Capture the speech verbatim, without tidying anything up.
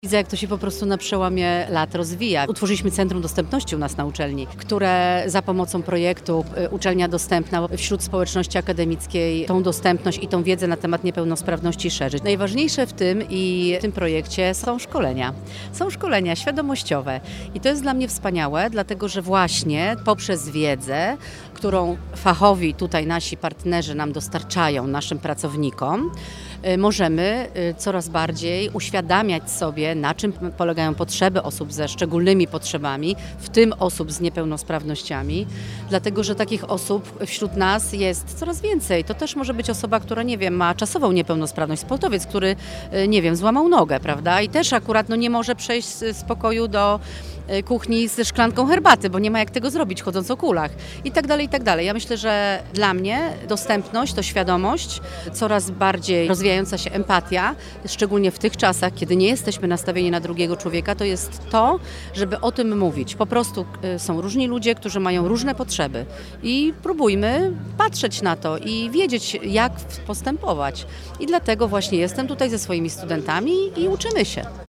Widzę, jak to się po prostu na przełomie lat rozwija. Utworzyliśmy Centrum Dostępności u nas na uczelni, które za pomocą projektu Uczelnia Dostępna wśród społeczności akademickiej tą dostępność i tą wiedzę na temat niepełnosprawności szerzyć. Najważniejsze w tym i w tym projekcie są szkolenia. Są szkolenia świadomościowe i to jest dla mnie wspaniałe, dlatego że właśnie poprzez wiedzę, którą fachowi tutaj nasi partnerzy nam dostarczają, naszym pracownikom, możemy coraz bardziej uświadamiać sobie, na czym polegają potrzeby osób ze szczególnymi potrzebami, w tym osób z niepełnosprawnościami, dlatego że takich osób wśród nas jest coraz więcej. To też może być osoba, która, nie wiem, ma czasową niepełnosprawność, sportowiec, który, nie wiem, złamał nogę, prawda? I też akurat no, nie może przejść z pokoju do kuchni ze szklanką herbaty, bo nie ma jak tego zrobić, chodząc o kulach i tak dalej, i tak dalej. Ja myślę, że dla mnie dostępność to świadomość, coraz bardziej rozwijająca się empatia, szczególnie w tych czasach, kiedy nie jesteśmy nastawieni na drugiego człowieka, to jest to, żeby o tym mówić. Po prostu są różni ludzie, którzy mają różne potrzeby i próbujmy patrzeć na to i wiedzieć, jak postępować. I dlatego właśnie jestem tutaj ze swoimi studentami i uczymy się.